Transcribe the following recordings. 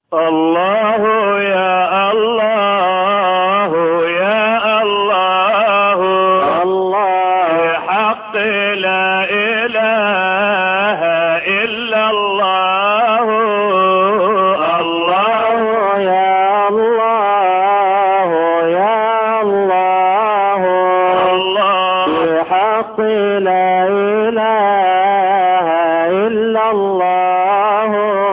الله يا الله يا الله الله بحق لا إله إلا الله الله يا الله يا الله الله بحق لا إله إلا الله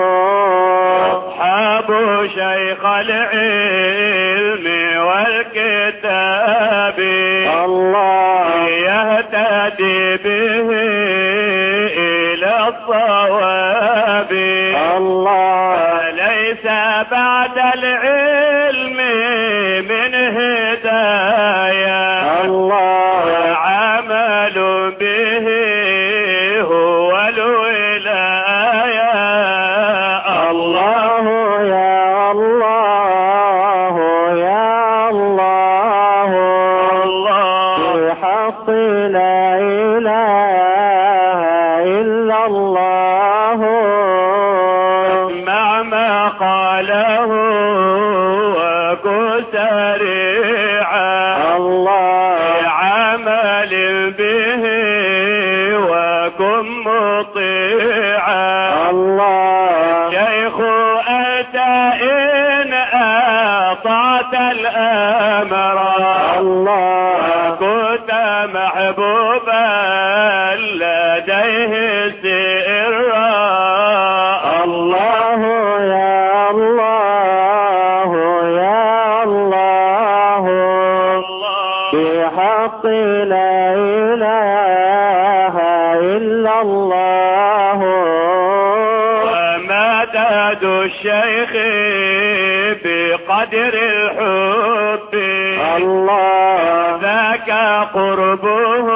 أصحاب شيخ العلم والكتاب الله يهتدي به إلى الصواب الله ليس بعد العلم من هداية الله عمل به هو الولاية الله يا الله يا الله الله بحق لا إله إلا الله مع ما قاله وكن سريعا الله عمل به وكن مطيعا الله شيخ أنت إن أطعت الأمر الله كنت محبوبا لديه سرا الله يا الله يا الله الله بحق لا إله إلا الله ومدد الشيخ بقدر الحب الله ذاك قربه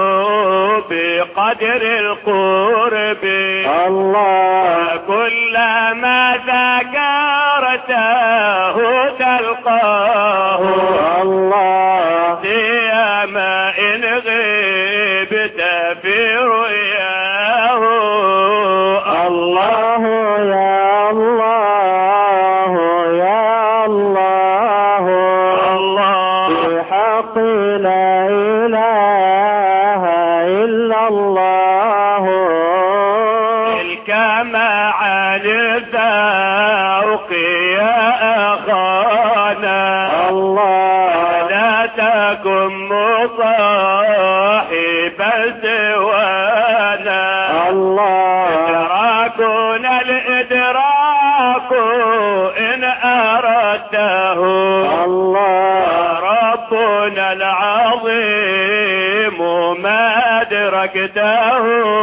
بقدر القرب الله كلما ذكرته تلقاه الله سيما إن غبت في رؤياه الله يا الله يا الله الله بحق لا إله إلا الله تلك معاني الذوق يا أخانا الله لا تكن مصاحبا سوانا الله إدراكنا الإدراك إن أردته الله ربنا العظيم ما أدركته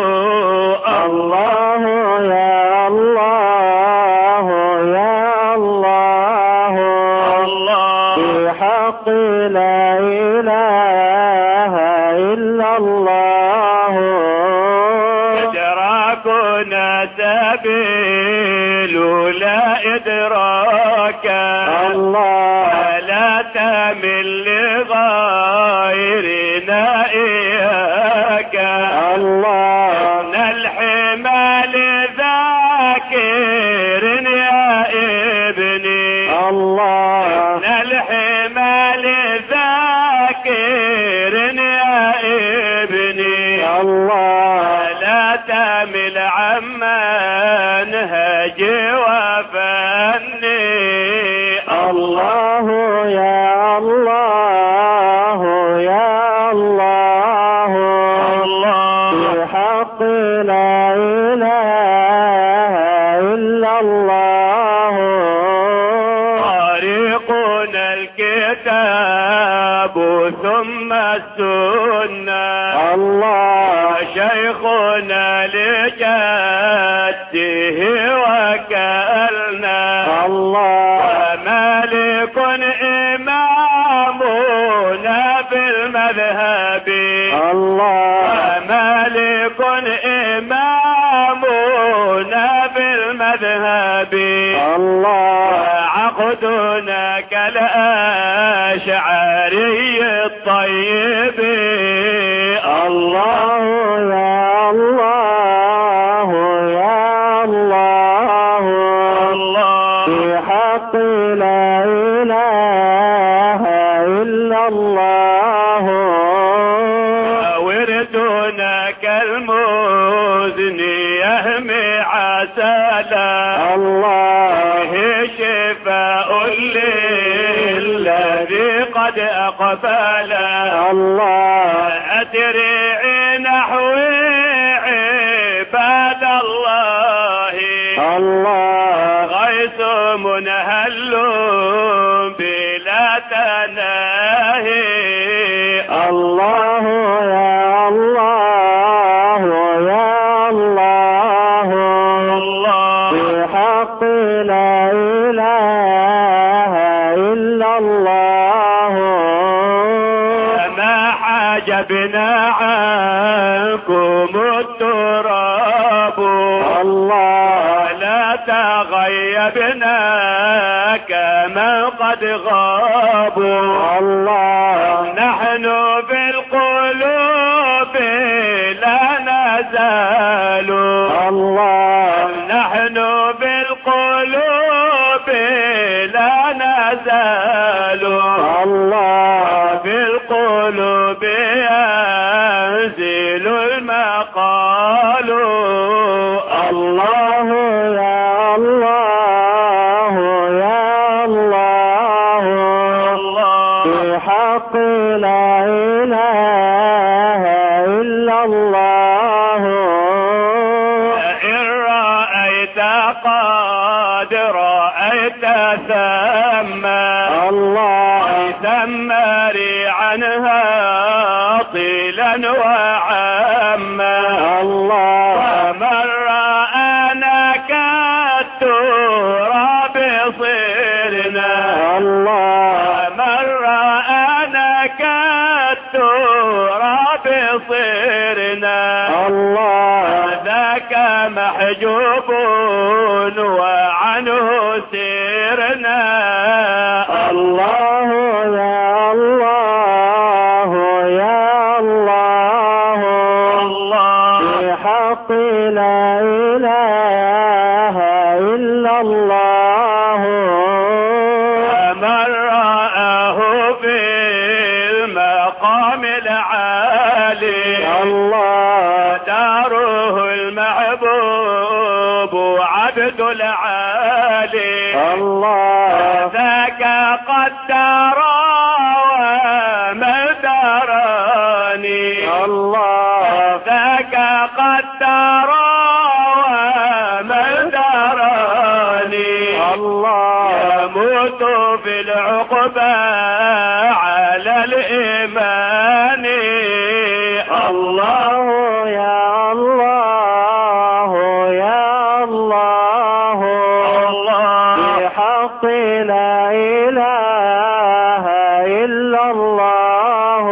الله يا الله يا الله الله بحق لا إله إلا الله إدراكنا سبيل لا إدراك الله لا تمل لغيرنا إياك الله إن الحمال ذاكر يا ابني الله إن الحمال ذاكر يا ابني الله لا تمل عمن هجي وفني الله يا الله يا الله الله بحق لا إله إلا الله طريقنا الكتاب ثم السنة الله شيخنا لجده وكلنا الله ومالك إمامنا بالمذهب الله ومالك إمامنا بالمذهب الله عقدنا كالأشعري الطيب الله يا الله يا الله الله بحق لا إله إلا الله وردنا كالمزن يهمي عسلا الله شفاء للذي قد أقبل الله أتري نحوي عباد الله الله غيث منهل بلا تناهي الله يا الله يا الله الله بحق لا إله إلا الله ما حجبنا عنكم التراب الله لا تغيبنا كما قد غابوا الله نحن بالقلوب لا نزال الله نحن بالقلوب لا نزال الله بالقلوب ينزل المقال الله يا الله يا الله الله بحق لا إله إلا الله إن رأيت قد رأيت ثم ثم عنها طيلا وعما ومن رآنا كالتراب صرنا ومن رآنا كالتراب صرنا ذاك محجوب وعنه سيرنا الله يا الله يا الله بحق لا إله إلا الله من رآه في المقام العالي الله داره المحبوب عبد العالي الله ذاك قد درى ومن دراني الله ذاك قد درى ومن دراني الله يموت في العقبى على الإيمان الله يا الله يا الله بحق لا إله إلا الله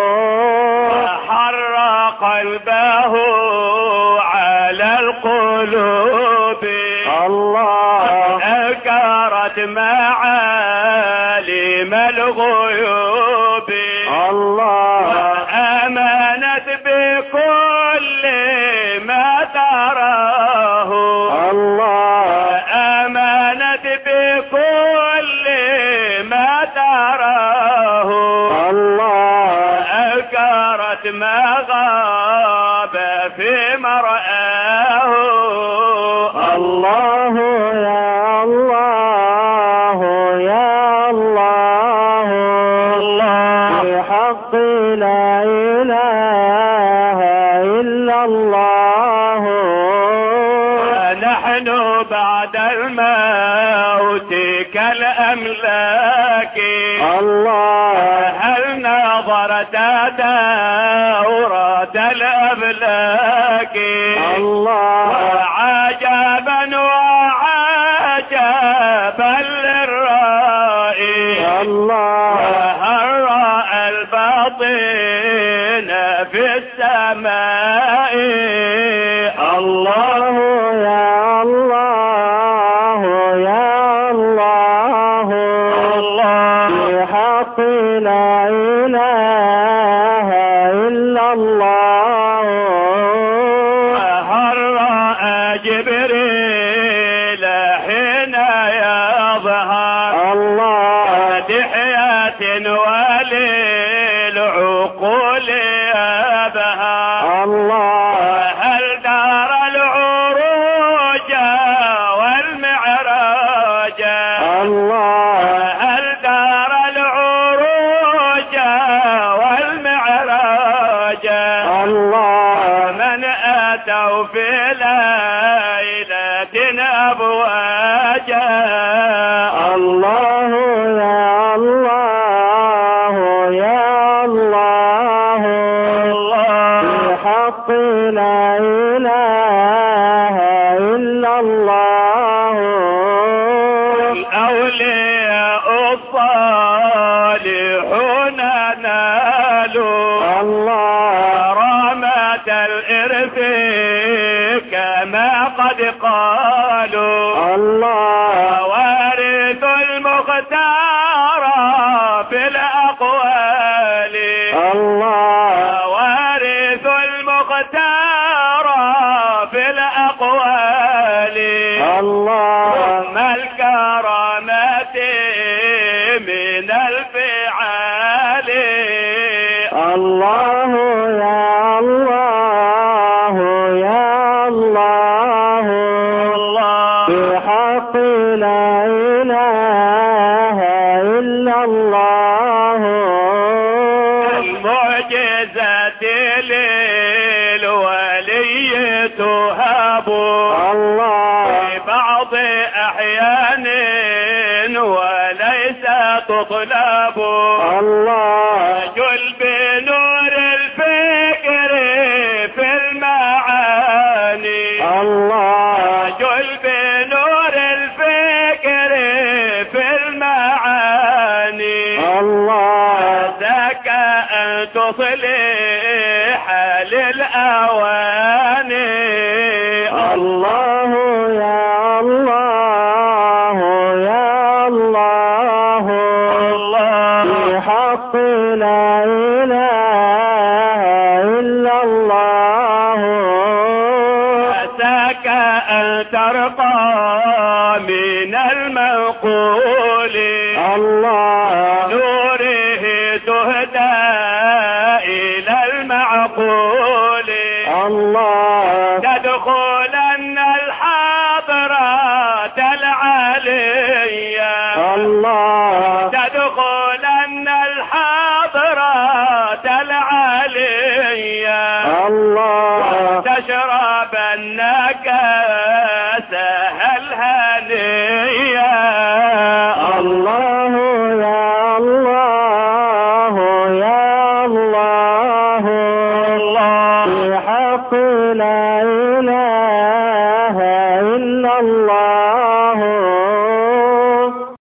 حر قلبه على القلوب الله أنكرت معالم الغيوب الله وآمنت بكل ما تراه الله آمنت بكل ما تراه الله أنكرت ما غاب في مرآه الله يا الله يا الله بحق لا إله إلا الله نحن بعد الموت كالأملاك الله هل نظرت دورة الأملاك الله وعجبا وعجبا للرائي الله هل رأى الباطن في السماء الله يا الله يا الله بحق لا إله إلا الله هل رأى جبريل حين مظهر الله دحية وللعقول أبهر الله هل دار العروج والمعراج الله هل دار العروج والمعراج الله من أتوا في ليلة أبواجا الله يا الله يا الله الله بحق لا إله إلا الله الأولياء الصالحون نالوا الله كرامة الإرث كما قد قالوا الله وارث المختار في الأقوال الله وارث المختار في الأقوال الله ثم الكرامة من الفعال الله يا الله يا الله الله بحق لا إله إلا الله المعجزة للولي تهاب الله في بعض أحيان وليس تطلب الله جل بنور الفكر في المعاني الله جل بنور الفكر في المعاني الله ذاك أن تصلح للأواني الله يا الله يا الله الله بحق لا إله إلا الله ذاك أن ترقى من المنقول الله نوره تهدى إلى المعقول الله تدخلن الحضرات العالية الله تدخلن الحضرات العالية الله تشربن كاسها الهنية الله يا الله يا الله الله بحق لا إله